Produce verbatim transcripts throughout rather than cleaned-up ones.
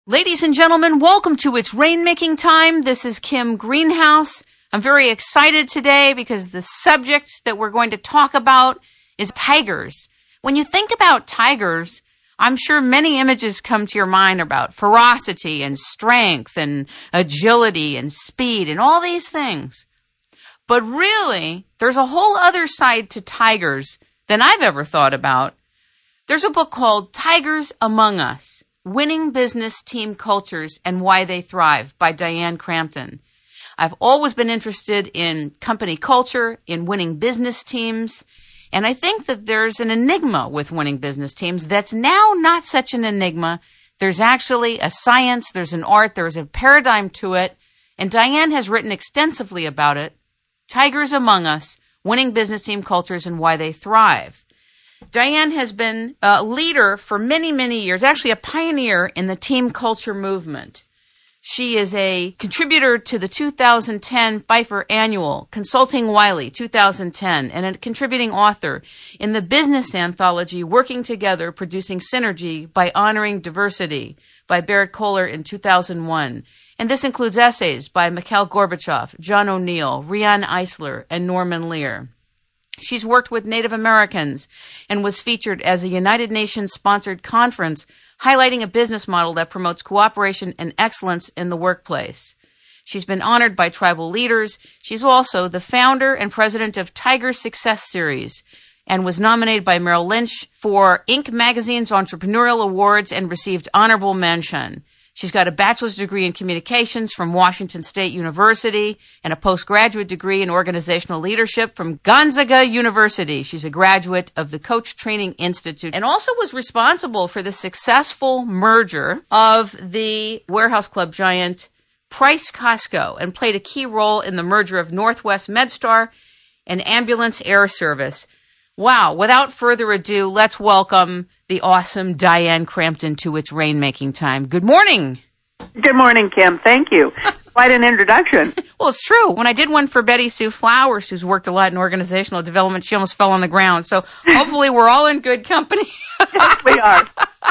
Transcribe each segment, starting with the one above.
Ladies and gentlemen, welcome to It's Rainmaking Time. This is Kim Greenhouse. I'm very excited today because the subject that we're going to talk about is tigers. When you think about tigers, I'm sure many images come to your mind about ferocity and strength and agility and speed and all these things. But really, there's a whole other side to tigers than I've ever thought about. There's a book called Tigers Among Us: Winning Business Team Cultures and Why They Thrive by Diane Crampton. I've always been interested in company culture, in winning business teams, and I think that there's an enigma with winning business teams that's now not such an enigma. There's actually a science, there's an art, there's a paradigm to it, and Diane has written extensively about it. Tigers Among Us: Winning Business Team Cultures and Why They Thrive. Diane has been a leader for many, many years, actually a pioneer in the team culture movement. She is a contributor to the two thousand ten Pfeiffer Annual, Consulting Wiley, two thousand ten, and a contributing author in the business anthology Working Together, Producing Synergy by Honoring Diversity by Barrett Kohler in two thousand one. And this includes essays by Mikhail Gorbachev, John O'Neill, Riane Eisler, and Norman Lear. She's worked with Native Americans and was featured as a United Nations-sponsored conference highlighting a business model that promotes cooperation and excellence in the workplace. She's been honored by tribal leaders. She's also the founder and president of Tiger Success Series and was nominated by Merrill Lynch for Inc Magazine's Entrepreneurial Awards and received honorable mention. She's got a bachelor's degree in communications from Washington State University and a postgraduate degree in organizational leadership from Gonzaga University. She's a graduate of the Coach Training Institute and also was responsible for the successful merger of the warehouse club giant Price Costco and played a key role in the merger of Northwest MedStar and Ambulance Air Service. Wow, without further ado, let's welcome the awesome Diane Crampton to It's Rainmaking Time. Good morning. Good morning, Kim. Thank you. Quite an introduction. Well, it's true. When I did one for Betty Sue Flowers, who's worked a lot in organizational development, she almost fell on the ground. So hopefully we're all in good company. Yes, we are.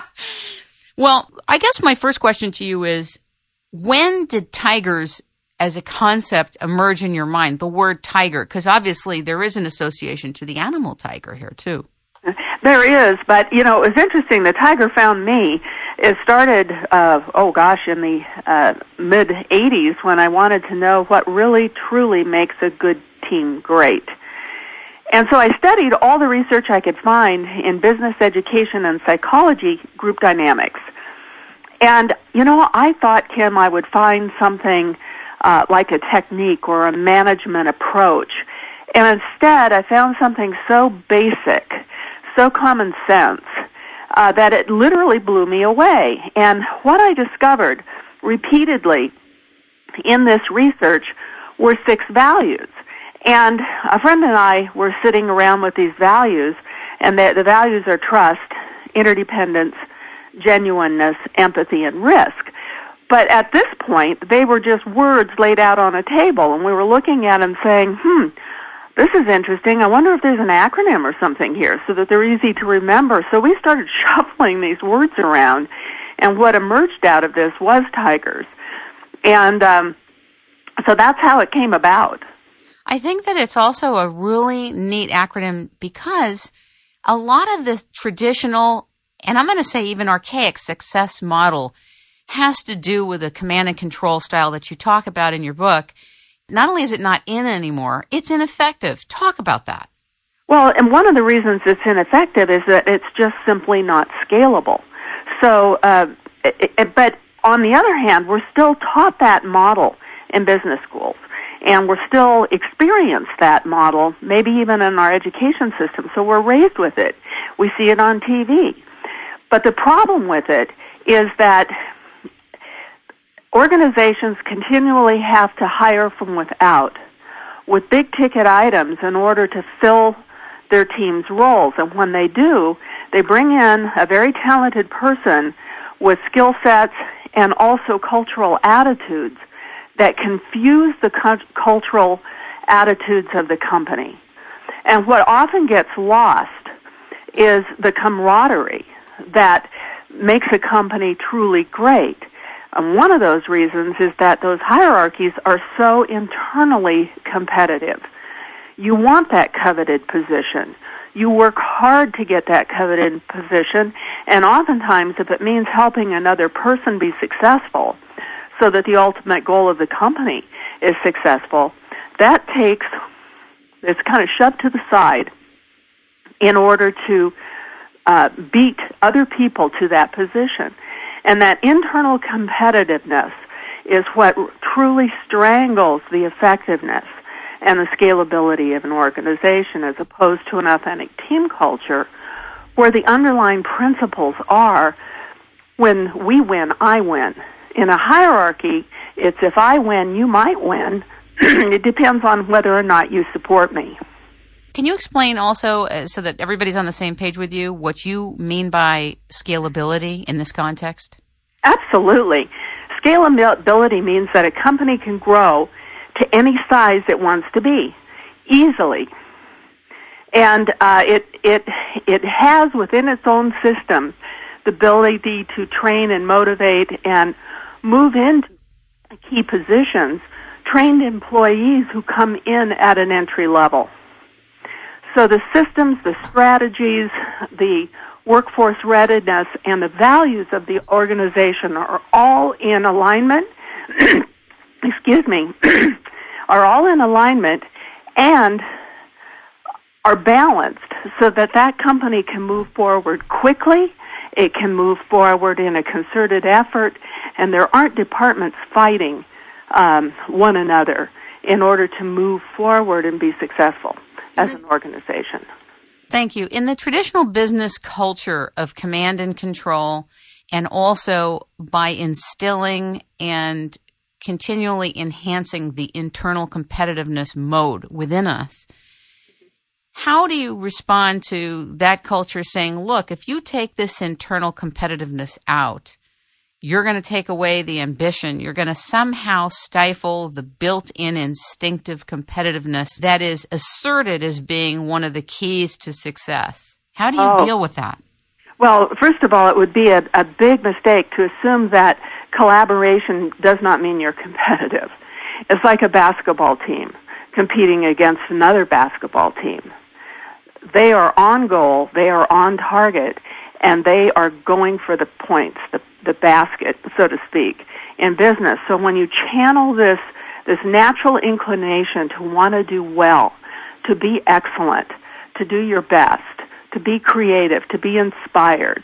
Well, I guess my first question to you is, when did tigers as a concept emerge in your mind, the word tiger? Because obviously there is an association to the animal tiger here, too. There is, but, you know, it was interesting. The tiger found me. It started, uh, oh, gosh, in the uh, mid-eighties when I wanted to know what really, truly makes a good team great. And so I studied all the research I could find in business education and psychology group dynamics. And, you know, I thought, Kim, I would find something uh, like a technique or a management approach. And instead, I found something so basic, so common sense, uh, that it literally blew me away. And what I discovered repeatedly in this research were six values. And a friend and I were sitting around with these values, and the, the values are trust, interdependence, genuineness, empathy, and risk. But at this point, they were just words laid out on a table, and we were looking at them saying, hmm, this is interesting. I wonder if there's an acronym or something here so that they're easy to remember. So we started shuffling these words around, and what emerged out of this was tigers. And um, so that's how it came about. I think that it's also a really neat acronym because a lot of the traditional, and I'm going to say even archaic success model has to do with the command and control style that you talk about in your book. Not only is it not in anymore, it's ineffective. Talk about that. Well, and one of the reasons it's ineffective is that it's just simply not scalable. So, uh, it, it, but on the other hand, we're still taught that model in business schools, and we're still experience that model, maybe even in our education system. So we're raised with it. We see it on T V. But the problem with it is that organizations continually have to hire from without with big-ticket items in order to fill their team's roles. And when they do, they bring in a very talented person with skill sets and also cultural attitudes that confuse the cu- cultural attitudes of the company. And what often gets lost is the camaraderie that makes a company truly great. And one of those reasons is that those hierarchies are so internally competitive. You want that coveted position. You work hard to get that coveted position, and oftentimes if it means helping another person be successful so that the ultimate goal of the company is successful, that takes, it's kind of shoved to the side in order to uh, beat other people to that position. And that internal competitiveness is what truly strangles the effectiveness and the scalability of an organization, as opposed to an authentic team culture where the underlying principles are, when we win, I win. In a hierarchy, it's if I win, you might win. It depends on whether or not you support me. Can you explain also, uh, so that everybody's on the same page with you, what you mean by scalability in this context? Absolutely. Scalability means that a company can grow to any size it wants to be, easily. And uh, it, it, it has within its own system the ability to train and motivate and move into key positions trained employees who come in at an entry level. So the systems, the strategies, the workforce readiness, and the values of the organization are all in alignment, excuse me, are all in alignment and are balanced so that that company can move forward quickly, it can move forward in a concerted effort, and there aren't departments fighting um, one another in order to move forward and be successful as an organization. Thank you. In the traditional business culture of command and control, and also by instilling and continually enhancing the internal competitiveness mode within us, how do you respond to that culture saying, look, if you take this internal competitiveness out, you're going to take away the ambition. You're going to somehow stifle the built-in instinctive competitiveness that is asserted as being one of the keys to success. How do you oh. deal with that? Well, first of all, it would be a, a big mistake to assume that collaboration does not mean you're competitive. It's like a basketball team competing against another basketball team. They are on goal, they are on target, and they are going for the points, the, the basket, so to speak, in business. So when you channel this, this natural inclination to want to do well, to be excellent, to do your best, to be creative, to be inspired,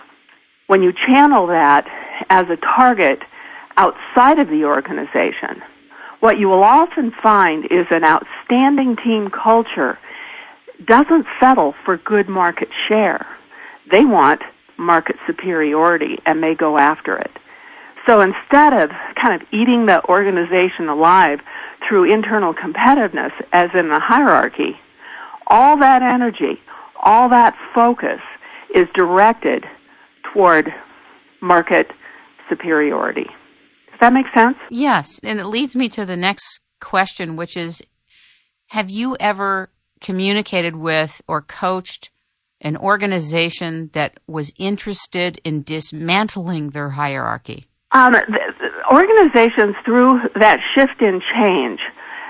when you channel that as a target outside of the organization, what you will often find is an outstanding team culture doesn't settle for good market share. They want market superiority, and they go after it. So instead of kind of eating the organization alive through internal competitiveness, as in the hierarchy, all that energy, all that focus is directed toward market superiority. Does that make sense? Yes, and it leads me to the next question, which is, have you ever communicated with or coached an organization that was interested in dismantling their hierarchy? Um, the, the organizations through that shift in change,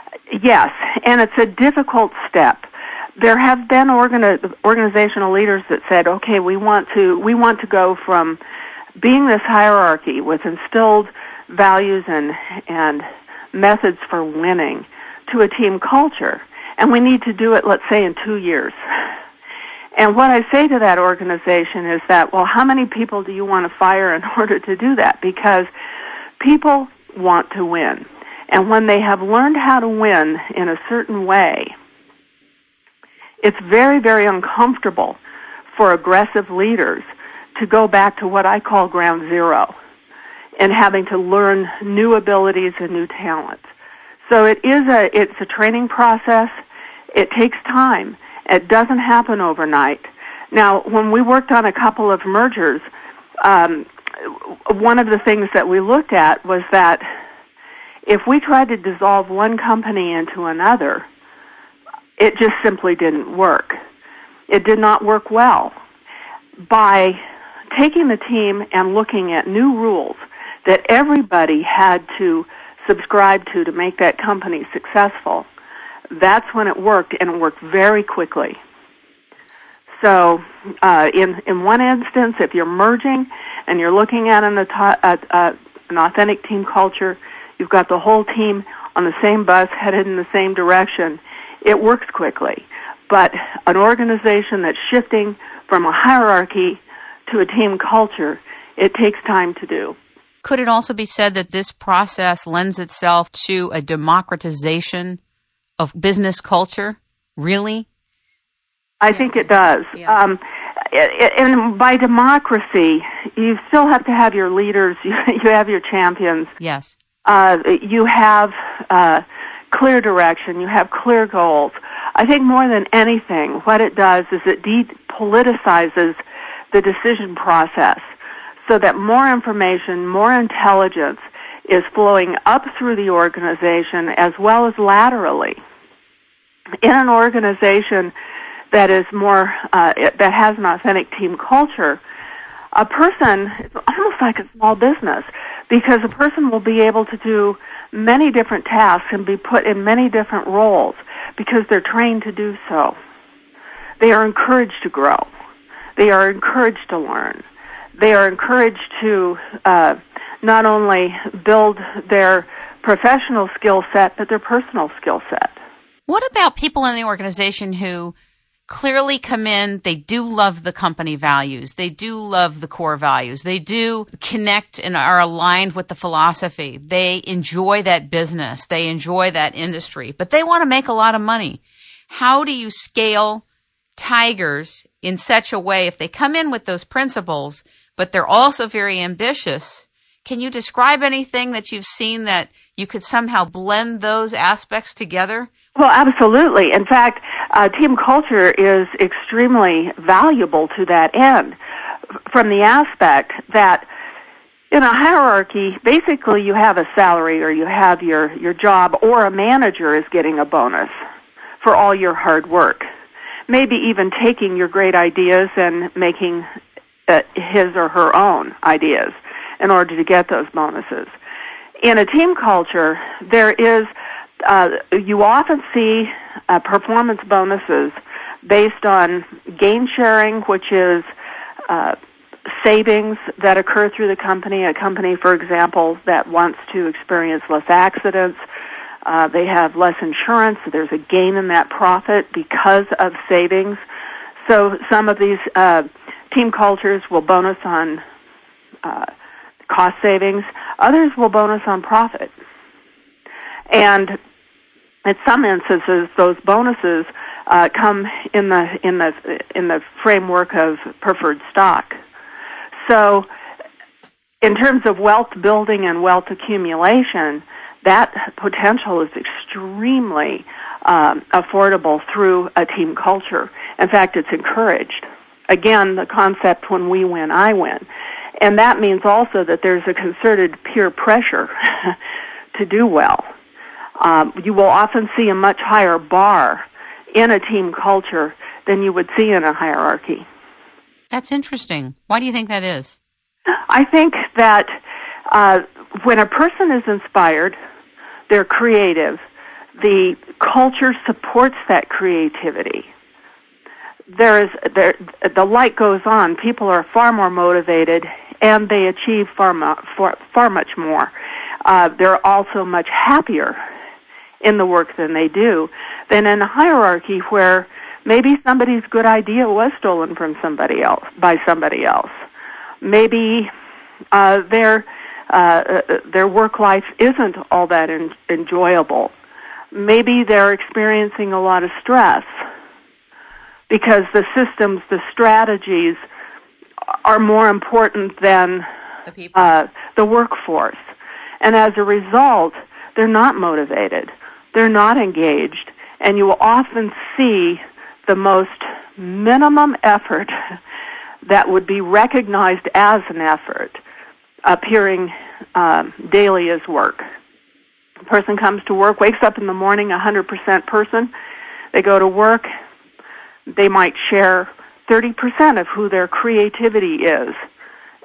yes, and it's a difficult step. There have been organi- organizational leaders that said, "Okay, we want to we want to go from being this hierarchy with instilled values and and methods for winning to a team culture, and we need to do it, let's say, in two years." And what I say to that organization is that, well, how many people do you want to fire in order to do that? Because people want to win. And when they have learned how to win in a certain way, it's very, very uncomfortable for aggressive leaders to go back to what I call ground zero and having to learn new abilities and new talents. So it is a, it's a training process. It takes time. It doesn't happen overnight. Now, when we worked on a couple of mergers, um, one of the things that we looked at was that if we tried to dissolve one company into another, it just simply didn't work. It did not work well. By taking the team and looking at new rules, that everybody had to subscribe to to make that company successful, that's when it worked, and it worked very quickly. So uh, in, in one instance, if you're merging and you're looking at an, at, uh, an authentic team culture, you've got the whole team on the same bus headed in the same direction, it works quickly. But an organization that's shifting from a hierarchy to a team culture, it takes time to do. Could it also be said that this process lends itself to a democratization of business culture? Really? I think it does. Yes. Um, and by democracy, you still have to have your leaders, you, you have your champions. Yes. Uh, you have uh, clear direction, you have clear goals. I think more than anything, what it does is it depoliticizes the decision process so that more information, more intelligence is flowing up through the organization as well as laterally. In an organization that is more, uh, that has an authentic team culture, a person, it's almost like a small business, because a person will be able to do many different tasks and be put in many different roles because they're trained to do so. They are encouraged to grow. They are encouraged to learn. They are encouraged to uh, not only build their professional skill set, but their personal skill set. What about people in the organization who clearly come in, they do love the company values, they do love the core values, they do connect and are aligned with the philosophy, they enjoy that business, they enjoy that industry, but they want to make a lot of money? How do you scale Tigers in such a way, if they come in with those principles, but they're also very ambitious? Can you describe anything that you've seen that you could somehow blend those aspects together? Well, absolutely. In fact, uh, team culture is extremely valuable to that end, from the aspect that in a hierarchy, basically you have a salary or you have your, your job, or a manager is getting a bonus for all your hard work. Maybe even taking your great ideas and making uh, his or her own ideas in order to get those bonuses. In a team culture, there is Uh, you often see uh, performance bonuses based on gain sharing, which is uh, savings that occur through the company. A company, for example, that wants to experience less accidents, uh, they have less insurance, so there's a gain in that profit because of savings. So some of these uh, team cultures will bonus on uh, cost savings. Others will bonus on profit. And in some instances, those bonuses uh, come in the in the in the framework of preferred stock. So, in terms of wealth building and wealth accumulation, that potential is extremely um, affordable through a team culture. In fact, it's encouraged. Again, the concept, when we win, I win. And that means also that there's a concerted peer pressure to do well. Um, you will often see a much higher bar in a team culture than you would see in a hierarchy. That's interesting. Why do you think that is? I think that uh, when a person is inspired, they're creative, the culture supports that creativity. There is there, the light goes on. People are far more motivated, and they achieve far, far, far much more. Uh, they're also much happier in the work than they do than in a hierarchy where maybe somebody's good idea was stolen from somebody else, by somebody else. Maybe uh, their uh, their work life isn't all that en- enjoyable. Maybe they're experiencing a lot of stress because the systems, the strategies are more important than the people, uh, the workforce. And as a result, they're not motivated. They're not engaged. And you will often see the most minimum effort that would be recognized as an effort appearing um, daily as work. A person comes to work, wakes up in the morning, one hundred percent person. They go to work. They might share thirty percent of who their creativity is.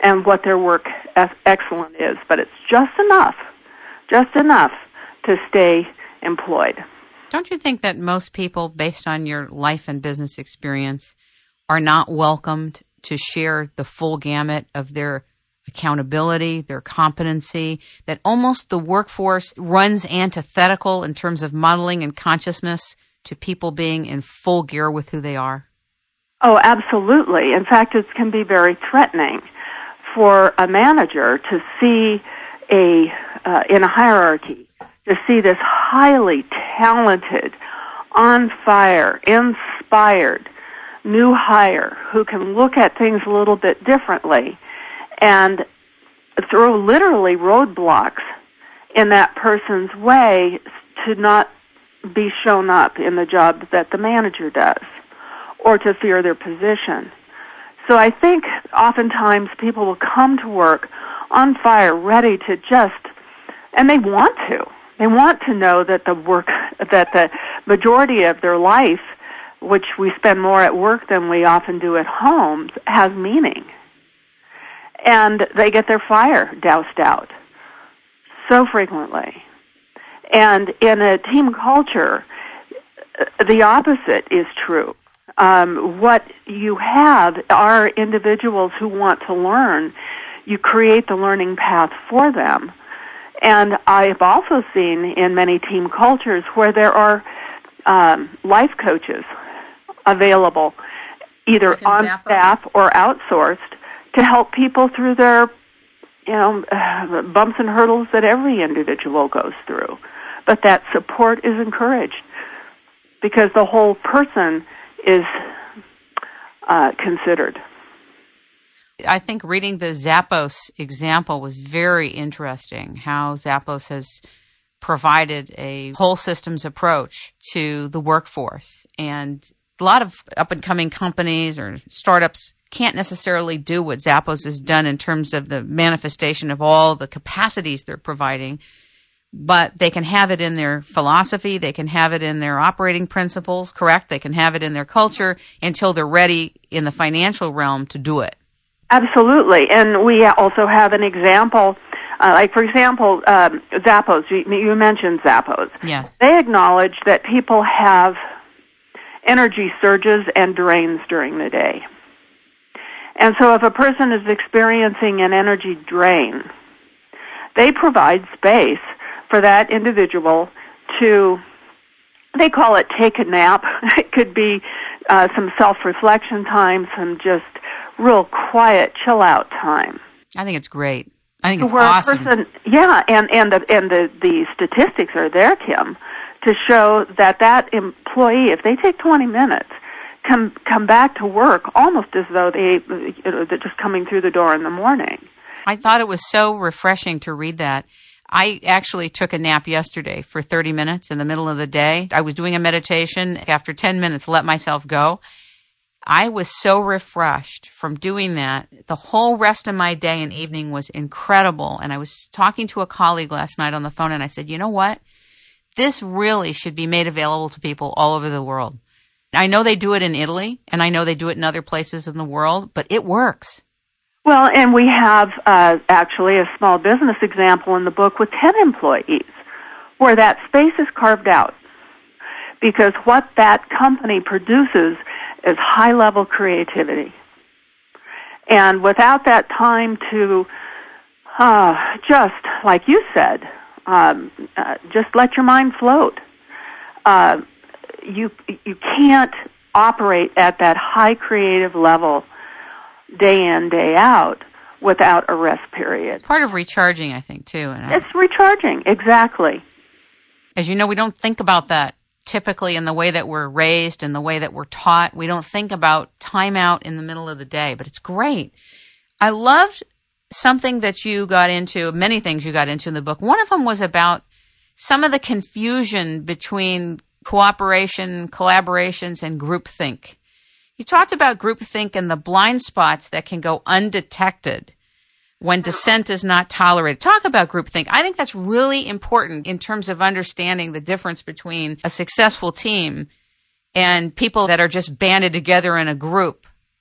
and what their work excellence is, but it's just enough, just enough to stay employed. Don't you think that most people, based on your life and business experience, are not welcomed to share the full gamut of their accountability, their competency, that almost the workforce runs antithetical in terms of modeling and consciousness to people being in full gear with who they are? Oh, absolutely. In fact, it can be very threatening for a manager to see a, uh, in a hierarchy, to see this highly talented, on fire, inspired new hire who can look at things a little bit differently and throw literally roadblocks in that person's way to not be shown up in the job that the manager does or to fear their position. So I think oftentimes people will come to work on fire, ready to just, and they want to. They want to know that the work, that the majority of their life, which we spend more at work than we often do at home, has meaning. And they get their fire doused out so frequently. And in a team culture, the opposite is true. Um, what you have are individuals who want to learn. You create the learning path for them. And I've also seen in many team cultures where there are um, life coaches available, either on Zappos. staff or outsourced, to help people through their, you know, uh, bumps and hurdles that every individual goes through. But that support is encouraged because the whole person is uh, considered. I think reading the Zappos example was very interesting, how Zappos has provided a whole systems approach to the workforce. And a lot of up-and-coming companies or startups can't necessarily do what Zappos has done in terms of the manifestation of all the capacities they're providing, but they can have it in their philosophy, they can have it in their operating principles, correct? They can have it in their culture until they're ready in the financial realm to do it. Absolutely. And we also have an example, uh, like, for example, um, Zappos. You, you mentioned Zappos. Yes. They acknowledge that people have energy surges and drains during the day. And so if a person is experiencing an energy drain, they provide space for that individual to, they call it take a nap. It could be uh, some self-reflection time, some just real quiet, chill-out time. I think it's great. I think it's Where awesome. A person, yeah, and, and, the, and the, the statistics are there, Kim, to show that that employee, if they take twenty minutes, come come back to work almost as though they, you know, they're just coming through the door in the morning. I thought it was so refreshing to read that. I actually took a nap yesterday for thirty minutes in the middle of the day. I was doing a meditation. After ten minutes, let myself go. I was so refreshed from doing that. The whole rest of my day and evening was incredible. And I was talking to a colleague last night on the phone, and I said, you know what? This really should be made available to people all over the world. I know they do it in Italy, and I know they do it in other places in the world, but it works. Well, and we have uh, actually a small business example in the book with ten employees where that space is carved out because what that company produces is high-level creativity. And without that time to uh, just, like you said, um, uh, just let your mind float, uh, you you can't operate at that high creative level day in, day out without a rest period. It's part of recharging, I think, too. And it's I, recharging, exactly. As you know, we don't think about that typically in the way that we're raised and the way that we're taught. We don't think about time out in the middle of the day, but it's great. I loved something that you got into, many things you got into in the book. One of them was about some of the confusion between cooperation, collaborations, and groupthink. You talked about groupthink and the blind spots that can go undetected when dissent is not tolerated. Talk about groupthink. I think that's really important in terms of understanding the difference between a successful team and people that are just banded together in a group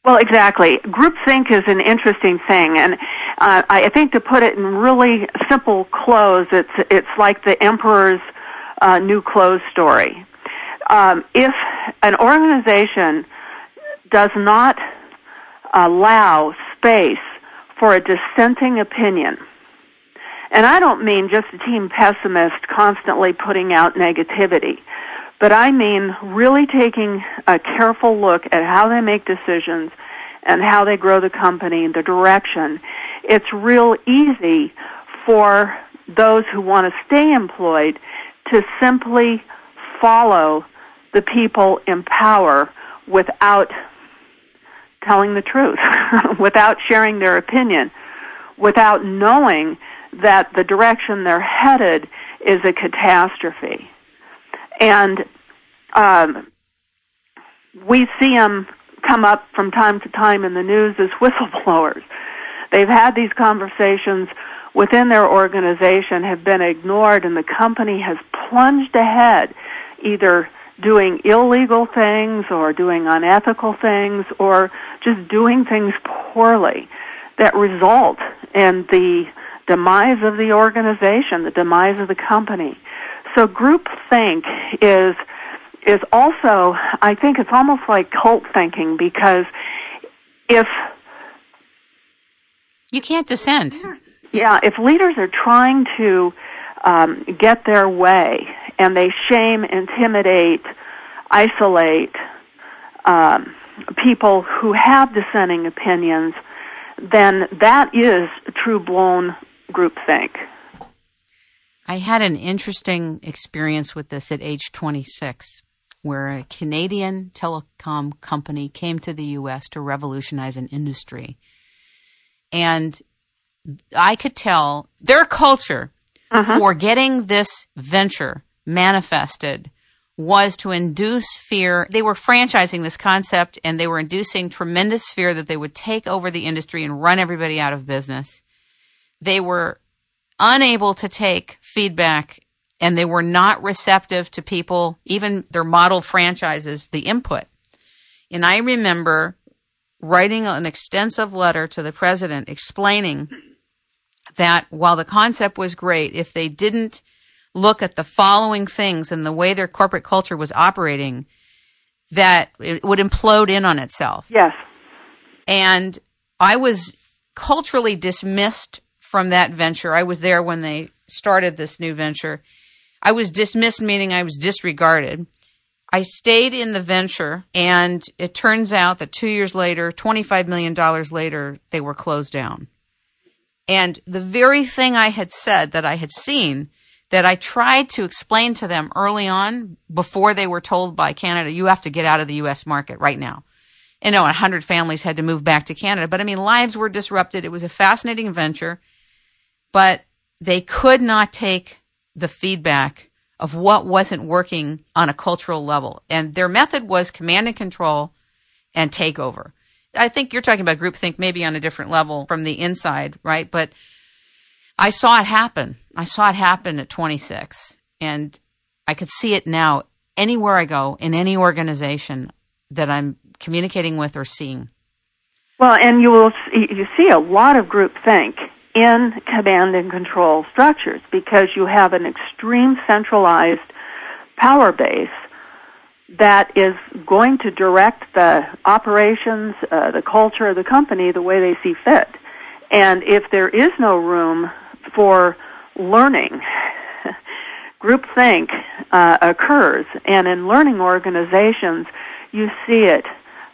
Well, exactly. Groupthink is an interesting thing, and uh, I think to put it in really simple clothes, it's it's like the Emperor's uh, new clothes story. Um, if an organization does not allow space for a dissenting opinion, and I don't mean just a team pessimist constantly putting out negativity, but I mean really taking a careful look at how they make decisions and how they grow the company and the direction. It's real easy for those who want to stay employed to simply follow the people in power without telling the truth, without sharing their opinion, without knowing that the direction they're headed is a catastrophe. And um, we see them come up from time to time in the news as whistleblowers. They've had these conversations within their organization, have been ignored, and the company has plunged ahead, either doing illegal things or doing unethical things or just doing things poorly that result in the demise of the organization, the demise of the company. So groupthink is is also, I think it's almost like cult thinking, because if you can't dissent. Yeah, if leaders are trying to um, get their way and they shame, intimidate, isolate um, people who have dissenting opinions, then that is true-blown groupthink. I had an interesting experience with this at age twenty-six, where a Canadian telecom company came to the U S to revolutionize an industry. And I could tell their culture uh-huh. for getting this venture manifested was to induce fear. They were franchising this concept, and they were inducing tremendous fear that they would take over the industry and run everybody out of business. They were unable to take feedback, and they were not receptive to people, even their model franchises, the input. And I remember writing an extensive letter to the president explaining that while the concept was great, if they didn't look at the following things and the way their corporate culture was operating, that it would implode in on itself. Yes. And I was culturally dismissed from that venture. I was there when they started this new venture. I was dismissed, meaning I was disregarded. I stayed in the venture, and it turns out that two years later, twenty-five million dollars later, they were closed down. And the very thing I had said that I had seen, that I tried to explain to them early on before they were told by Canada, you have to get out of the U S market right now. And no, one hundred families had to move back to Canada. But I mean, lives were disrupted. It was a fascinating venture, but they could not take the feedback of what wasn't working on a cultural level. And their method was command and control and takeover. I think you're talking about groupthink maybe on a different level from the inside, right? But I saw it happen. I saw it happen at twenty-six. And I could see it now anywhere I go in any organization that I'm communicating with or seeing. Well, and you will see, you see a lot of groupthink in command and control structures, because you have an extreme centralized power base that is going to direct the operations, uh, the culture of the company the way they see fit. And if there is no room for learning, groupthink uh, occurs. And in learning organizations, you see it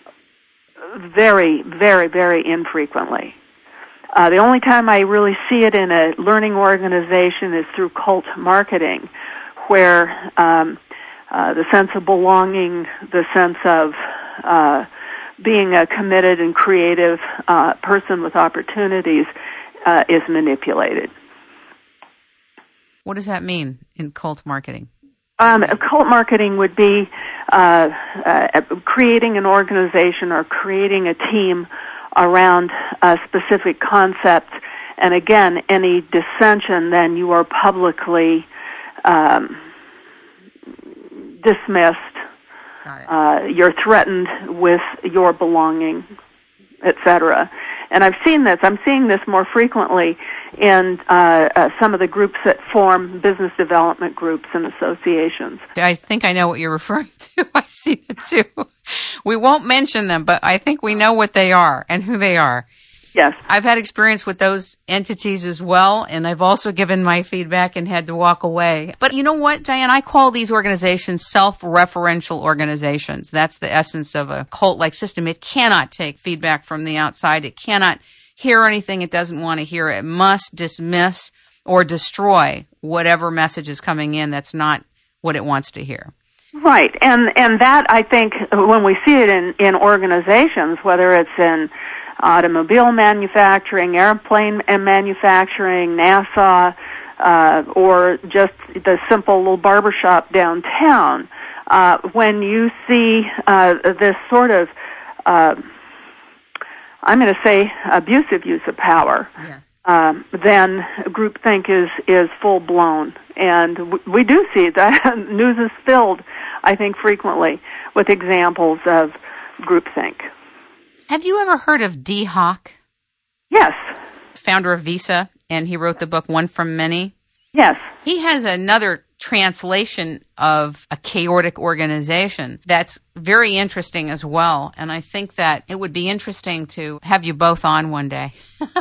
very, very, very infrequently. Uh, the only time I really see it in a learning organization is through cult marketing, where um, uh, the sense of belonging, the sense of uh, being a committed and creative uh, person with opportunities uh, is manipulated. What does that mean in cult marketing? Um, cult marketing would be uh, uh, creating an organization or creating a team around a specific concept, and again, any dissension, then you are publicly um, dismissed. Got it. Uh, you're threatened with your belonging. et cetera. And I've seen this. I'm seeing this more frequently in uh, uh, some of the groups that form business development groups and associations. I think I know what you're referring to. I see it too. We won't mention them, but I think we know what they are and who they are. Yes. I've had experience with those entities as well, and I've also given my feedback and had to walk away. But you know what, Diane? I call these organizations self-referential organizations. That's the essence of a cult-like system. It cannot take feedback from the outside. It cannot hear anything it doesn't want to hear. It must dismiss or destroy whatever message is coming in that's not what it wants to hear. Right. And and that, I think, when we see it in, in organizations, whether it's in automobile manufacturing, airplane manufacturing, NASA, uh, or just the simple little barbershop downtown, uh, when you see uh, this sort of, uh, I'm going to say, abusive use of power, yes. um, then groupthink is, is full-blown. And w- we do see that. News is filled, I think, frequently with examples of groupthink. Have you ever heard of Dee Hock? Yes. Founder of Visa, and he wrote the book One from Many. Yes. He has another translation of a chaotic organization that's very interesting as well, and I think that it would be interesting to have you both on one day.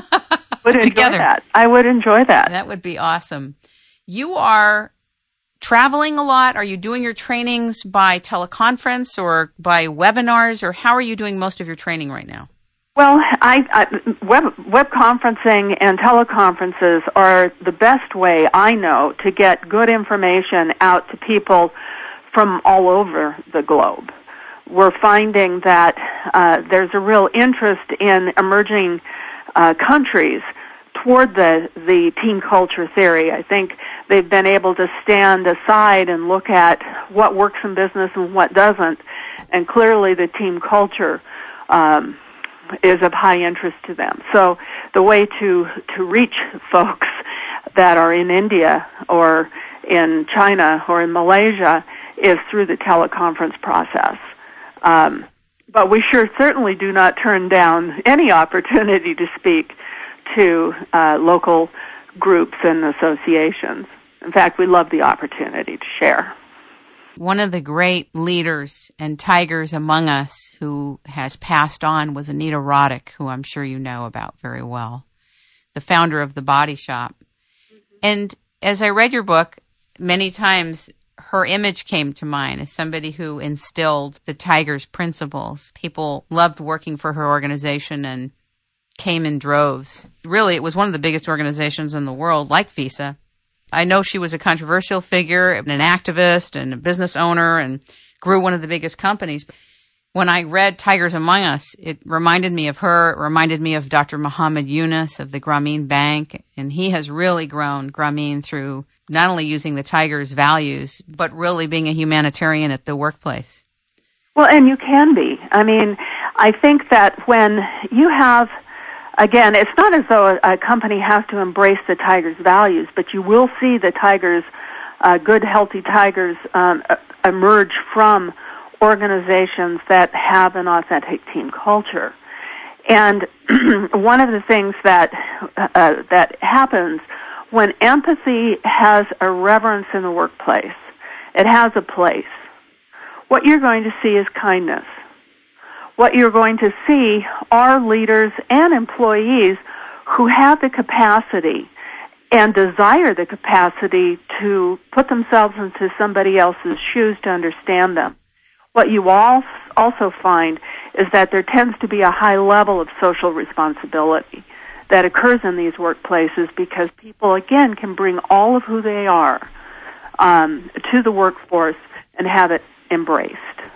Would together. Enjoy that. I would enjoy that. That would be awesome. You are traveling a lot. Are you doing your trainings by teleconference or by webinars, or how are you doing most of your training right now? Well, I, I, web, web conferencing and teleconferences are the best way, I know, to get good information out to people from all over the globe. We're finding that uh, there's a real interest in emerging uh, countries toward the, the team culture theory. I think they've been able to stand aside and look at what works in business and what doesn't, and clearly the team culture um, is of high interest to them. So the way to, to reach folks that are in India or in China or in Malaysia is through the teleconference process. Um, but we sure certainly do not turn down any opportunity to speak to uh, local groups and associations. In fact, we love the opportunity to share. One of the great leaders and tigers among us who has passed on was Anita Roddick, who I'm sure you know about very well, the founder of The Body Shop. Mm-hmm. And as I read your book, many times her image came to mind as somebody who instilled the Tigers principles. People loved working for her organization and came in droves. Really, it was one of the biggest organizations in the world, like Visa. I know she was a controversial figure, an activist and a business owner, and grew one of the biggest companies. When I read Tigers Among Us, it reminded me of her. It reminded me of Doctor Muhammad Yunus of the Grameen Bank, and he has really grown Grameen through not only using the Tigers' values, but really being a humanitarian at the workplace. Well, and you can be. I mean, I think that when you have, again, it's not as though a, a company has to embrace the Tigers' values, but you will see the Tigers, uh, good, healthy Tigers, um, emerge from organizations that have an authentic team culture. And one of the things that uh, that happens when empathy has a reverence in the workplace, it has a place. What you're going to see is kindness. What you're going to see are leaders and employees who have the capacity and desire the capacity to put themselves into somebody else's shoes to understand them. What you all also find is that there tends to be a high level of social responsibility that occurs in these workplaces because people, again, can bring all of who they are um, to the workforce and have it embraced.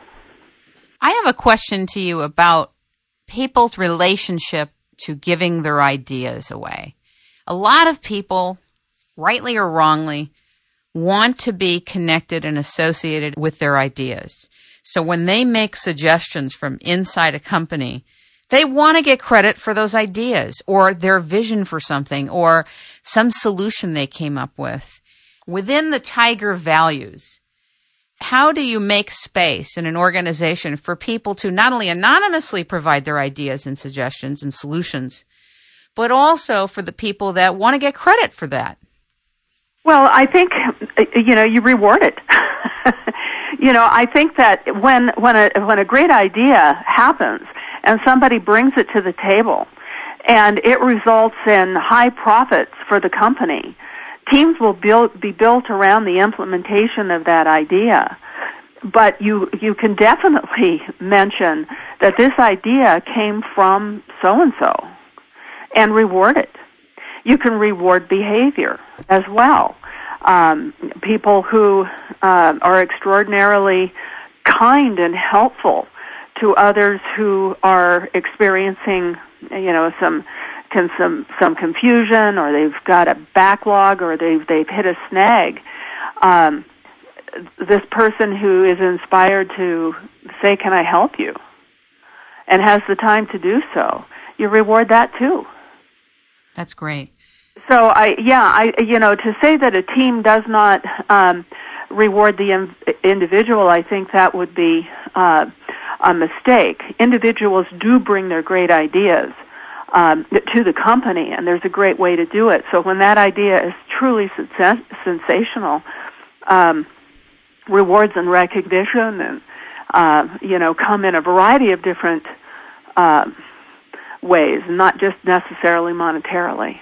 I have a question to you about people's relationship to giving their ideas away. A lot of people, rightly or wrongly, want to be connected and associated with their ideas. So when they make suggestions from inside a company, they want to get credit for those ideas or their vision for something or some solution they came up with. Within the Tiger values, how do you make space in an organization for people to not only anonymously provide their ideas and suggestions and solutions, but also for the people that want to get credit for that? Well, I think, you know, you reward it. You know, I think that when when a when a great idea happens and somebody brings it to the table and it results in high profits for the company, teams will build, be built around the implementation of that idea. But you you can definitely mention that this idea came from so-and-so and reward it. You can reward behavior as well. Um, people who uh, are extraordinarily kind and helpful to others who are experiencing, you know, some can some some confusion, or they've got a backlog, or they've they've hit a snag. Um, this person who is inspired to say, "Can I help you?" and has the time to do so, you reward that too. That's great. So I, yeah, I, you know, to say that a team does not um, reward the in, individual, I think that would be uh, a mistake. Individuals do bring their great ideas um, to the company, and there's a great way to do it. So when that idea is truly sens- sensational, um, rewards and recognition, and uh, you know, come in a variety of different uh, ways, not just necessarily monetarily.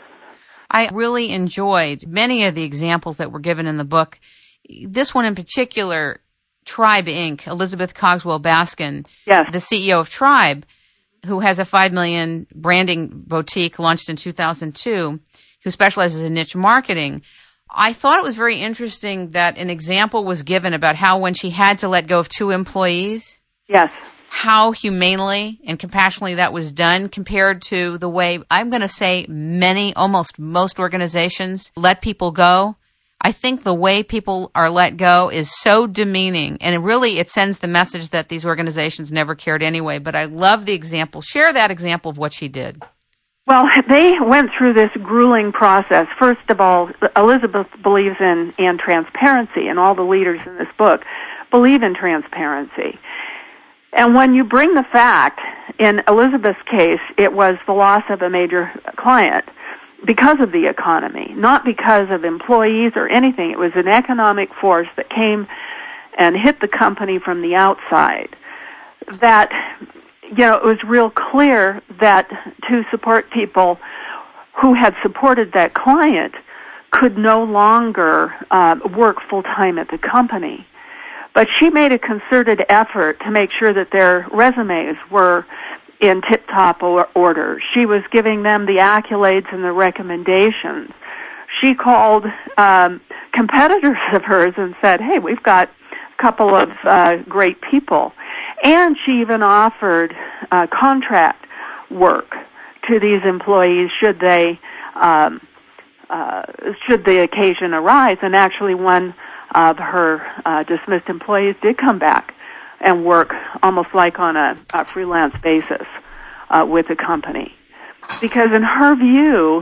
I really enjoyed many of the examples that were given in the book. This one in particular, Tribe Incorporated, Elizabeth Cogswell Baskin, yes. the C E O of Tribe, who has a five million dollars branding boutique launched in two thousand two, who specializes in niche marketing. I thought it was very interesting that an example was given about how when she had to let go of two employees, yes, how humanely and compassionately that was done compared to the way, I'm going to say, many, almost most organizations let people go. I think the way people are let go is so demeaning, and it really, it sends the message that these organizations never cared anyway. But I love the example. Share that example of what she did. Well, they went through this grueling process. First of all, Elizabeth believes in, in transparency, and all the leaders in this book believe in transparency. And when you bring the fact, in Elizabeth's case, it was the loss of a major client because of the economy, not because of employees or anything. It was an economic force that came and hit the company from the outside. That, you know, it was real clear that to support people who had supported that client could no longer uh, work full-time at the company. But she made a concerted effort to make sure that their resumes were in tip-top order. She was giving them the accolades and the recommendations. She called um, competitors of hers and said, hey, we've got a couple of uh, great people. And she even offered uh, contract work to these employees should they, um, uh, should the occasion arise. And actually one of her uh, dismissed employees did come back and work almost like on a, a freelance basis uh, with the company. Because in her view,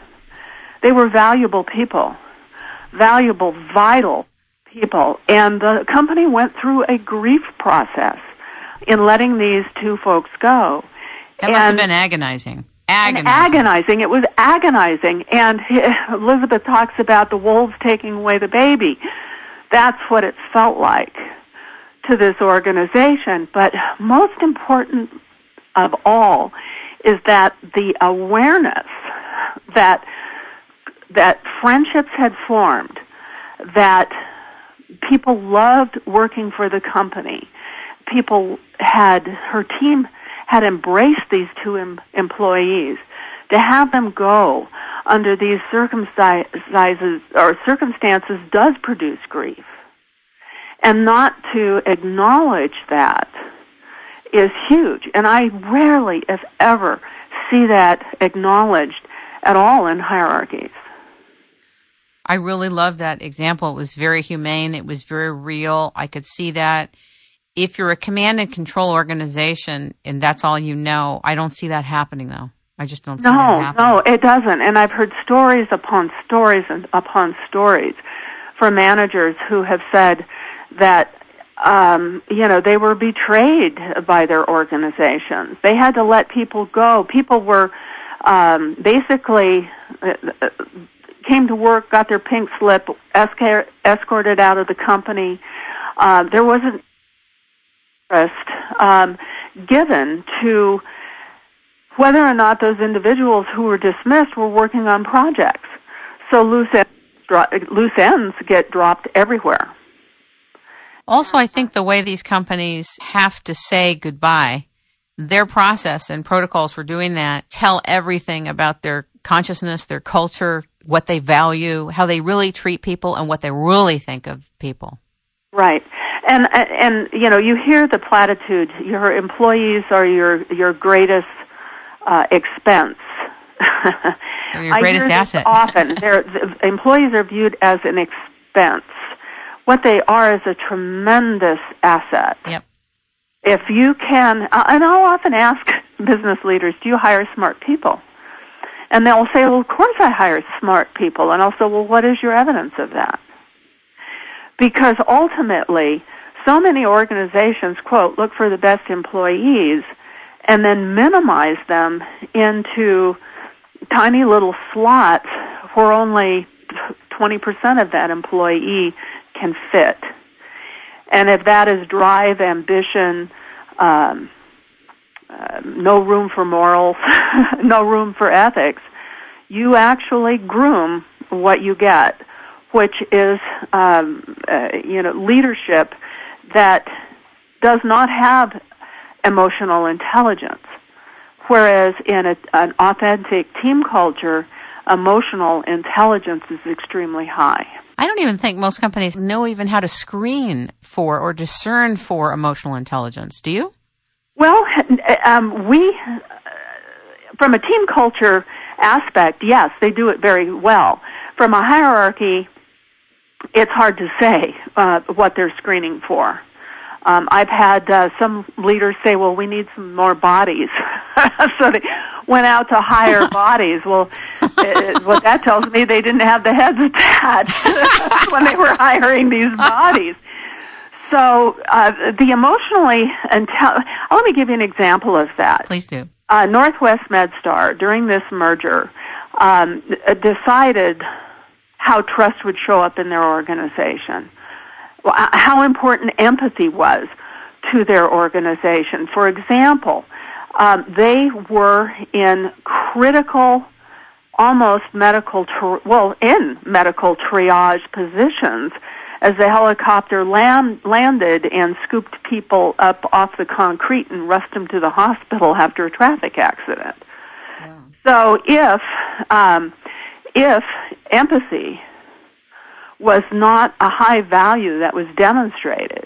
they were valuable people, valuable, vital people. And the company went through a grief process in letting these two folks go. That must have been agonizing. Agonizing. agonizing. It was agonizing. And Elizabeth talks about the wolves taking away the baby. That's what it felt like to this organization. But most important of all is that the awareness that that friendships had formed, that people loved working for the company. People had, her team had embraced these two em- employees. To have them go under these circumstances or circumstances does produce grief. And not to acknowledge that is huge. And I rarely, if ever, see that acknowledged at all in hierarchies. I really love that example. It was very humane. It was very real. I could see that. If you're a command and control organization and that's all you know, I don't see that happening, though. I just don't see no, that happening. No, it doesn't. And I've heard stories upon stories and upon stories from managers who have said that, um, you know, they were betrayed by their organizations. They had to let people go. People were um, basically uh, came to work, got their pink slip, esca- escorted out of the company. Uh, there wasn't interest um, given to whether or not those individuals who were dismissed were working on projects. So loose ends, dro- loose ends get dropped everywhere. Also, I think the way these companies have to say goodbye, their process and protocols for doing that tell everything about their consciousness, their culture, what they value, how they really treat people, and what they really think of people. Right. And, and you know, you hear the platitude, your employees are your, your greatest uh, expense. Or your greatest I hear asset. This often. They're, the employees are viewed as an expense. What they are is a tremendous asset. Yep. If you can, uh, and I'll often ask business leaders, do you hire smart people? And they'll say, well, of course I hire smart people. And I'll say, well, what is your evidence of that? Because ultimately, so many organizations, quote, look for the best employees and then minimize them into tiny little slots where only twenty percent of that employee can fit. And if that is drive, ambition, um, uh, no room for morals, no room for ethics, you actually groom what you get, which is, um, uh, you know, leadership that does not have emotional intelligence. Whereas in a, an authentic team culture, emotional intelligence is extremely high. I don't even think most companies know even how to screen for or discern for emotional intelligence. Do you? Well, um, we, from a team culture aspect, yes, they do it very well. From a hierarchy, it's hard to say uh, what they're screening for. Um, I've had uh, some leaders say, well, we need some more bodies. So they went out to hire bodies. Well, uh, what that tells me, they didn't have the heads attached when they were hiring these bodies. So uh, the emotionally intel- let me give you an example of that. Please do. Uh, Northwest MedStar, during this merger, um, decided how trust would show up in their organization. Well, how important empathy was to their organization. For example, um, they were in critical, almost medical, tri- well, in medical triage positions as the helicopter land, landed and scooped people up off the concrete and rushed them to the hospital after a traffic accident. Yeah. So if um, if empathy was not a high value that was demonstrated,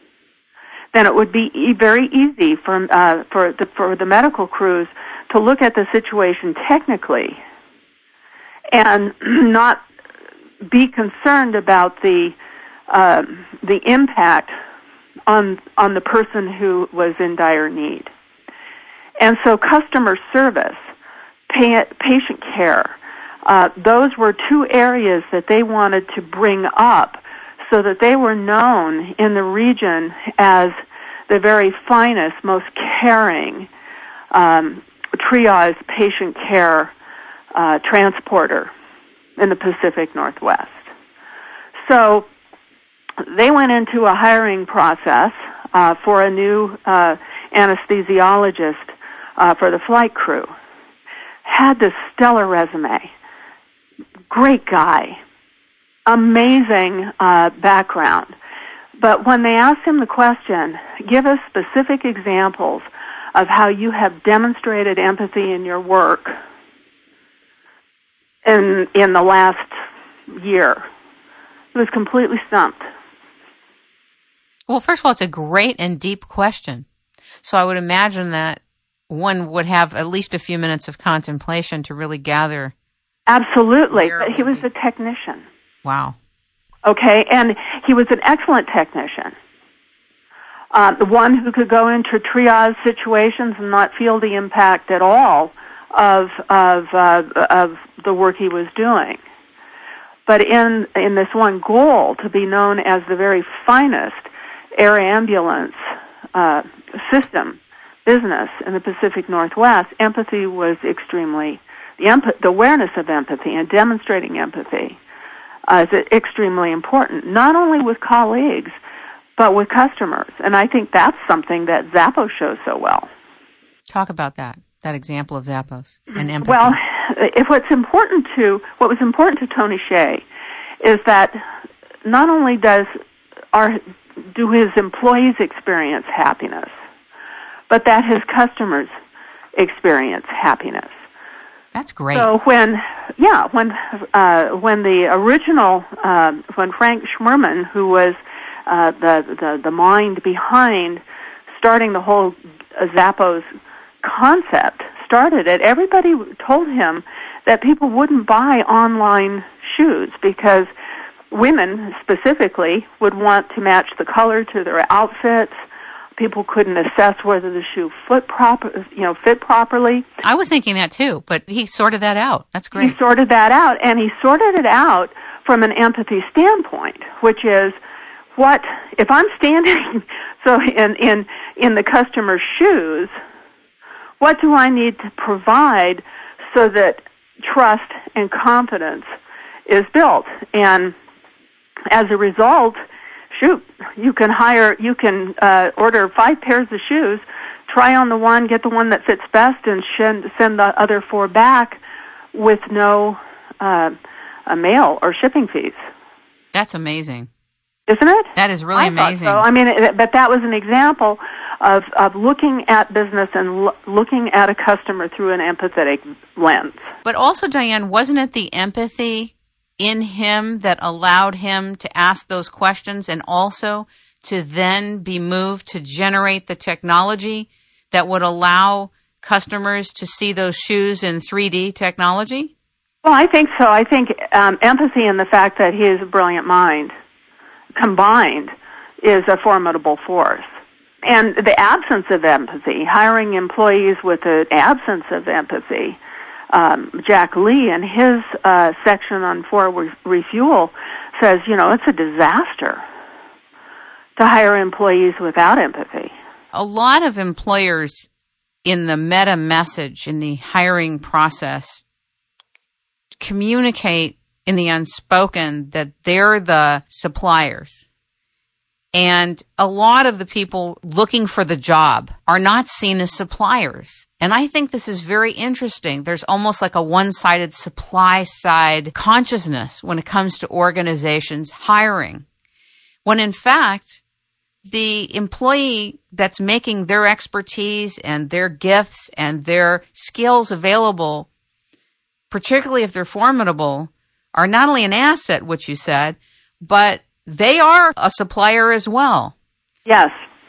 then it would be e- very easy for uh, for the for the medical crews to look at the situation technically and not be concerned about the uh, the impact on on the person who was in dire need. And so, customer service, pay, patient care. Uh, those were two areas that they wanted to bring up so that they were known in the region as the very finest, most caring um, triage patient care uh, transporter in the Pacific Northwest. So they went into a hiring process uh, for a new uh, anesthesiologist uh, for the flight crew. Had this stellar resume. Great guy, amazing uh, background. But when they asked him the question, give us specific examples of how you have demonstrated empathy in your work in in the last year, he was completely stumped. Well, first of all, it's a great and deep question. So I would imagine that one would have at least a few minutes of contemplation to really gather. Absolutely. But he was a technician. Wow. Okay, and he was an excellent technician. Uh, the one who could go into triage situations and not feel the impact at all of of uh, of the work he was doing. but in in this one goal to be known as the very finest air ambulance uh, system business in the Pacific Northwest, empathy was extremely, the, emp- the awareness of empathy and demonstrating empathy uh, is extremely important, not only with colleagues, but with customers. And I think that's something that Zappos shows so well. Talk about that, that example of Zappos and empathy. Well, if what's important to, what was important to Tony Hsieh is that not only does our, do his employees experience happiness, but that his customers experience happiness. That's great. So when, yeah, when uh, when the original, uh, when Frank Schmerman, who was uh, the, the the mind behind starting the whole Zappos concept, started it, everybody told him that people wouldn't buy online shoes because women specifically would want to match the color to their outfits. People couldn't assess whether the shoe fit proper, you know, fit properly. I was thinking that too, but he sorted that out. That's great. He sorted that out, and he sorted it out from an empathy standpoint, which is what if I'm standing so in in in the customer's shoes, what do I need to provide so that trust and confidence is built? And as a result, shoot, you can hire, you can uh, order five pairs of shoes, try on the one, get the one that fits best, and send, send the other four back with no uh, a mail or shipping fees. That's amazing. Isn't it? That is really I amazing. Thought so. I mean, it, but that was an example of, of looking at business and lo- looking at a customer through an empathetic lens. But also, Diane, wasn't it the empathy in him that allowed him to ask those questions and also to then be moved to generate the technology that would allow customers to see those shoes in three D technology? Well, I think so. I think um, empathy and the fact that he is a brilliant mind combined is a formidable force. And the absence of empathy, hiring employees with an absence of empathy, Um, Jack Lee in his uh, section on Forward Refuel says, you know, it's a disaster to hire employees without empathy. A lot of employers in the meta message in the hiring process communicate in the unspoken that they're the suppliers. And a lot of the people looking for the job are not seen as suppliers. And I think this is very interesting. There's almost like a one-sided supply-side consciousness when it comes to organizations hiring, when in fact, the employee that's making their expertise and their gifts and their skills available, particularly if they're formidable, are not only an asset, which you said, but they are a supplier as well. Yes.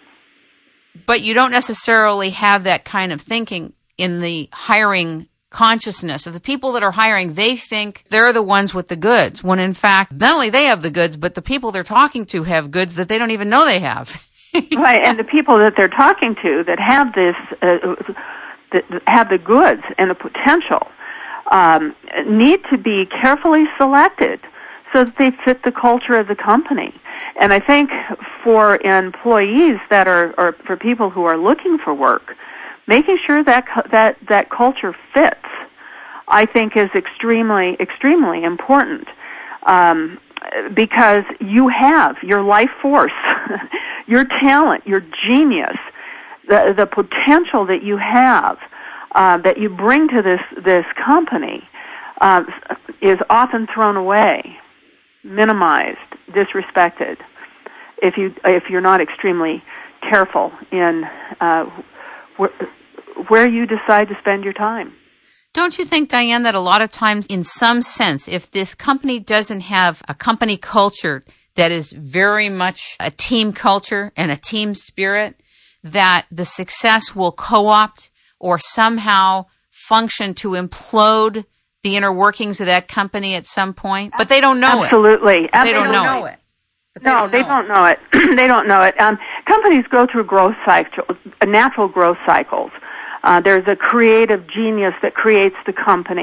But you don't necessarily have that kind of thinking in the hiring consciousness of the people that are hiring. They think they're the ones with the goods, when in fact, not only they have the goods, but the people they're talking to have goods that they don't even know they have. Right, and the people that they're talking to that have this, uh, that have the goods and the potential, um, need to be carefully selected so that they fit the culture of the company. And I think for employees that are, or for people who are looking for work, making sure that that that culture fits, I think, is extremely, extremely important. Um, because you have your life force, your talent, your genius, the the potential that you have, uh, that you bring to this this company, uh, is often thrown away, minimized, disrespected, if you if you're not extremely careful in uh, wh- where you decide to spend your time. Don't you think, Diane, that a lot of times, in some sense, if this company doesn't have a company culture that is very much a team culture and a team spirit, that the success will co-opt or somehow function to implode the inner workings of that company at some point? But they don't know Absolutely. it. Absolutely. They don't know it. But they no, don't they know don't it. know it. They don't know it. Um, companies go through growth cycles, natural growth cycles. Uh, there's a creative genius that creates the company.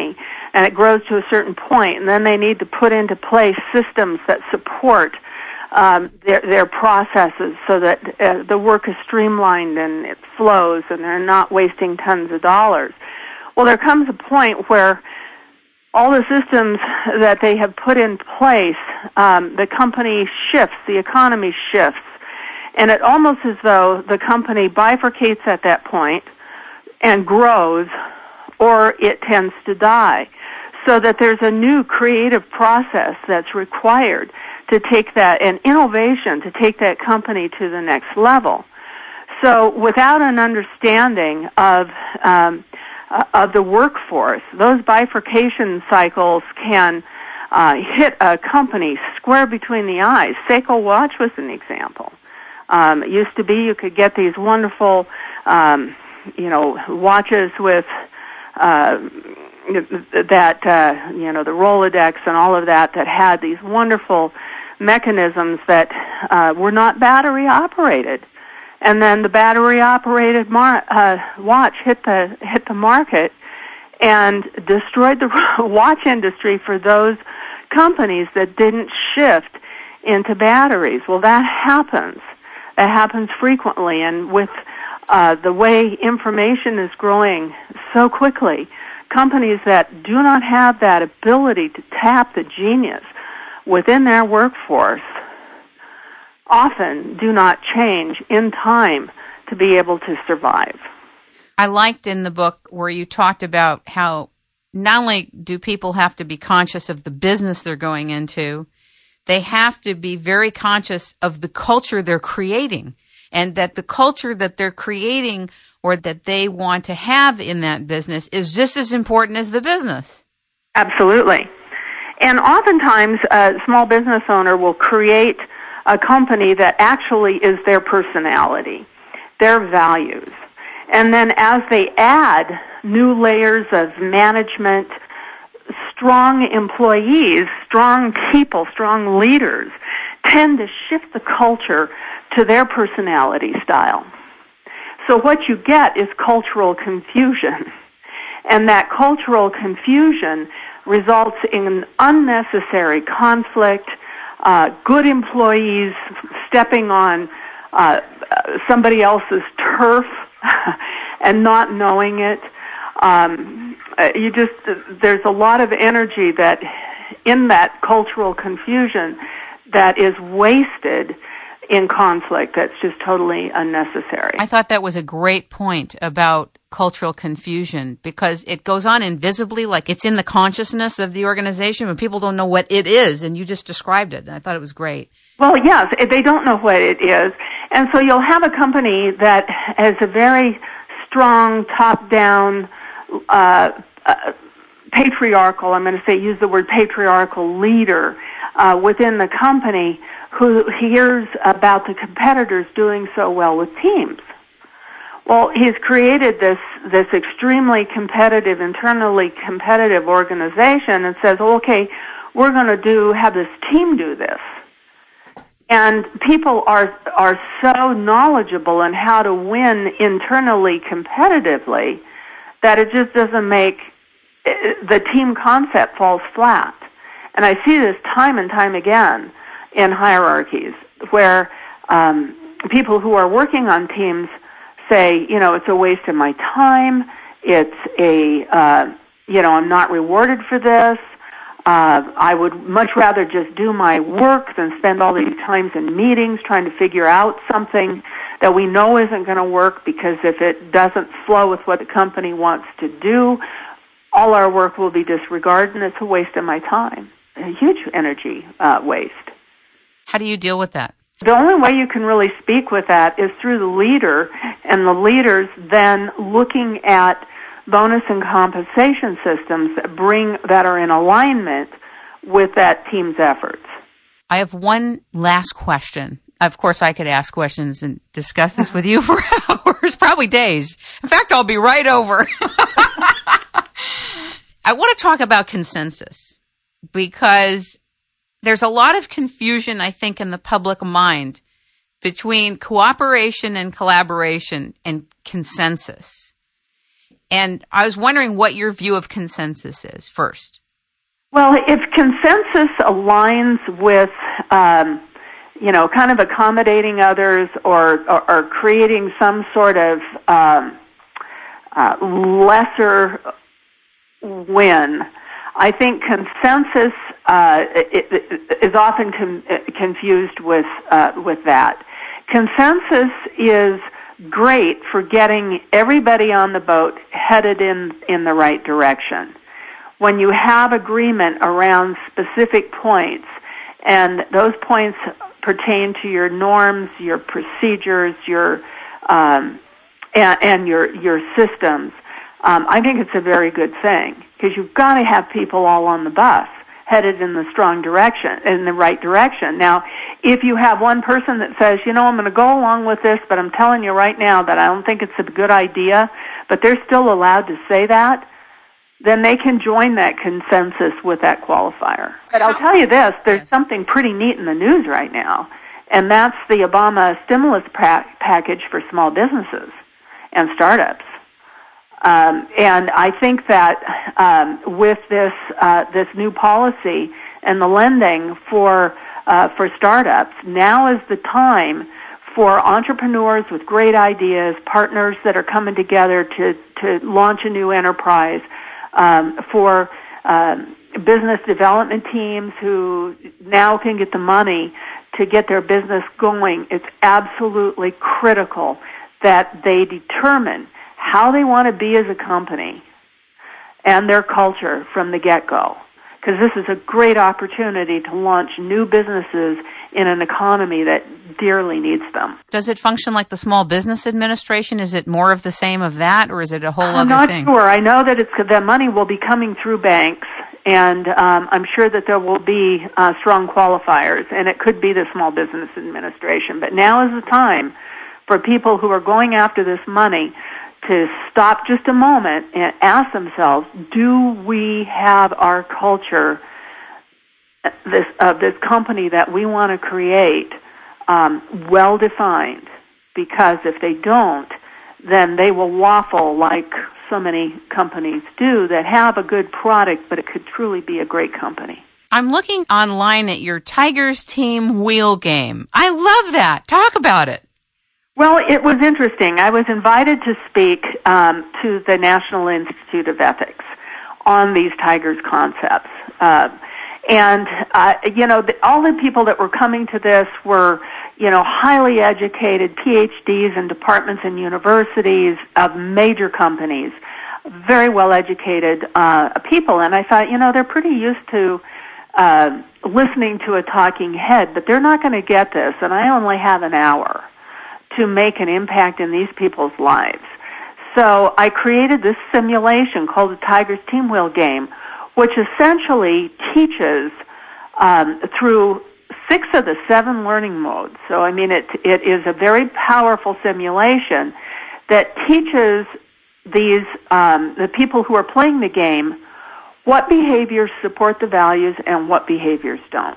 and it grows to a certain point, and then they need to put into place systems that support um, their, their processes so that uh, the work is streamlined and it flows and they're not wasting tons of dollars. Well, there comes a point where all the systems that they have put in place, um, the company shifts, the economy shifts, and it almost as though the company bifurcates at that point and grows, or it tends to die, so that there's a new creative process that's required to take that, and innovation to take that company to the next level. So without an understanding of um, uh, of the workforce, those bifurcation cycles can uh, hit a company square between the eyes. Seiko watch was an example. Um, it used to be you could get these wonderful, um, you know, watches with uh, that, uh, you know, the Rolodex and all of that that had these wonderful mechanisms that uh, were not battery operated. And then the battery-operated mar- uh, watch hit the hit the market and destroyed the watch industry for those companies that didn't shift into batteries. Well, that happens. That happens frequently, and with uh, the way information is growing so quickly, companies that do not have that ability to tap the genius within their workforce often do not change in time to be able to survive. I liked in the book where you talked about how not only do people have to be conscious of the business they're going into, they have to be very conscious of the culture they're creating, and that the culture that they're creating or that they want to have in that business is just as important as the business. Absolutely. And oftentimes a small business owner will create a company that actually is their personality, their values. And then as they add new layers of management, strong employees, strong people, strong leaders tend to shift the culture to their personality style. So what you get is cultural confusion. And that cultural confusion results in unnecessary conflict, Uh, good employees stepping on uh, somebody else's turf and not knowing it. Um, you just there's a lot of energy that in that cultural confusion that is wasted in conflict that's just totally unnecessary. I thought that was a great point about cultural confusion, because it goes on invisibly, like it's in the consciousness of the organization when people don't know what it is, and you just described it, and I thought it was great. Well, yes, they don't know what it is, and so you'll have a company that has a very strong top-down uh, uh, patriarchal, I'm going to say, use the word patriarchal leader uh, within the company who hears about the competitors doing so well with teams. Well, he's created this this extremely competitive, internally competitive organization and says, okay, we're going to do have this team do this. And people are are so knowledgeable in how to win internally competitively that it just doesn't make, the team concept falls flat. And I see this time and time again in hierarchies where um, people who are working on teams say, you know, it's a waste of my time, it's a, uh, you know, I'm not rewarded for this, uh, I would much rather just do my work than spend all these times in meetings trying to figure out something that we know isn't going to work, because if it doesn't flow with what the company wants to do, all our work will be disregarded and it's a waste of my time, a huge energy uh, waste. How do you deal with that? The only way you can really speak with that is through the leader, and the leaders then looking at bonus and compensation systems that bring that are in alignment with that team's efforts. I have one last question. Of course, I could ask questions and discuss this with you for hours, probably days. In fact, I'll be right over. I want to talk about consensus, because there's a lot of confusion, I think, in the public mind between cooperation and collaboration and consensus. And I was wondering what your view of consensus is first. Well, if consensus aligns with, um, you know, kind of accommodating others or, or, or creating some sort of um, uh, lesser win, I think consensus uh, it, it is often com- confused with uh, with that. Consensus is great for getting everybody on the boat headed in, in the right direction. When you have agreement around specific points, and those points pertain to your norms, your procedures, your um, and, and your your systems, um, I think it's a very good thing, because you've got to have people all on the bus headed in the strong direction, in the right direction. Now, if you have one person that says, you know, I'm going to go along with this, but I'm telling you right now that I don't think it's a good idea, but they're still allowed to say that, then they can join that consensus with that qualifier. But I'll tell you this, there's yes. something pretty neat in the news right now, and that's the Obama stimulus pra- package for small businesses and startups. Um, and I think that um, with this uh, this new policy and the lending for uh, for startups, now is the time for entrepreneurs with great ideas, partners that are coming together to to launch a new enterprise, um, for um, business development teams who now can get the money to get their business going. It's absolutely critical that they determine how they want to be as a company and their culture from the get-go, because this is a great opportunity to launch new businesses in an economy that dearly needs them. Does it function like the Small Business Administration? Is it more of the same of that, or is it a whole I'm other thing? I'm not sure. I know that it's the money will be coming through banks, and um, I'm sure that there will be uh, strong qualifiers, and it could be the Small Business Administration. But now is the time for people who are going after this money to stop just a moment and ask themselves, do we have our culture, this of uh, this company that we want to create, um, well defined? Because if they don't, then they will waffle like so many companies do that have a good product, but it could truly be a great company. I'm looking online at your Tigers Team wheel game. I love that. Talk about it. Well, it was interesting. I was invited to speak um, to the National Institute of Ethics on these Tigers concepts. Uh, and, uh, you know, the, all the people that were coming to this were, you know, highly educated P H Ds in departments and universities of major companies, very well-educated uh, people. And I thought, you know, they're pretty used to uh, listening to a talking head, but they're not going to get this, and I only have an hour to make an impact in these people's lives. So I created this simulation called the Tigers Team Wheel Game, which essentially teaches um, through six of the seven learning modes. So, I mean, it it is a very powerful simulation that teaches these um, the people who are playing the game what behaviors support the values and what behaviors don't.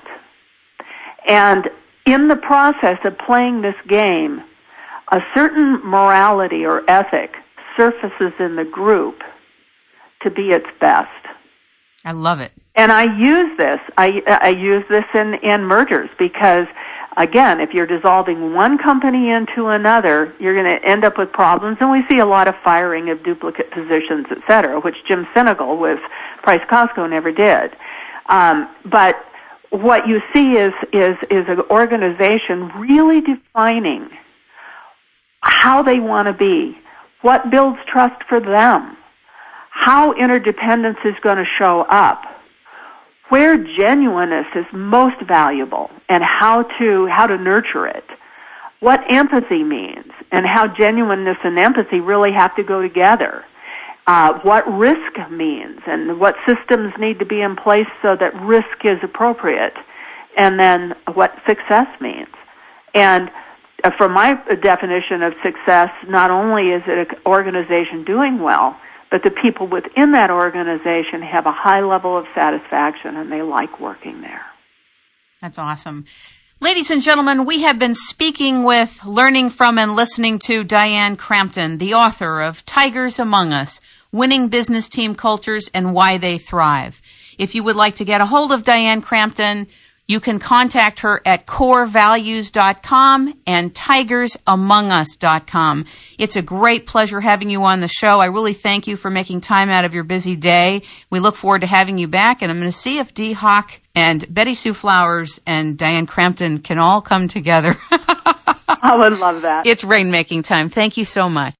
And in the process of playing this game, a certain morality or ethic surfaces in the group to be its best. I love it. And I use this. I, I use this in, in mergers because, again, if you're dissolving one company into another, you're going to end up with problems. And we see a lot of firing of duplicate positions, et cetera, which Jim Sinegal with Price Costco never did. Um, but what you see is, is, is an organization really defining how they want to be, what builds trust for them, how interdependence is going to show up, where genuineness is most valuable, and how to how to nurture it, what empathy means, and how genuineness and empathy really have to go together, uh, what risk means, and what systems need to be in place so that risk is appropriate, and then what success means. And Uh, from my definition of success, not only is it an organization doing well, but the people within that organization have a high level of satisfaction and they like working there. That's awesome. Ladies and gentlemen, we have been speaking with, learning from, and listening to Diane Crampton, the author of Tigers Among Us, Winning Business Team Cultures and Why They Thrive. If you would like to get a hold of Diane Crampton, you can contact her at core values dot com and tigers among us dot com. It's a great pleasure having you on the show. I really thank you for making time out of your busy day. We look forward to having you back, and I'm going to see if Dee Hock and Betty Sue Flowers and Diane Crampton can all come together. I would love that. It's rainmaking time. Thank you so much.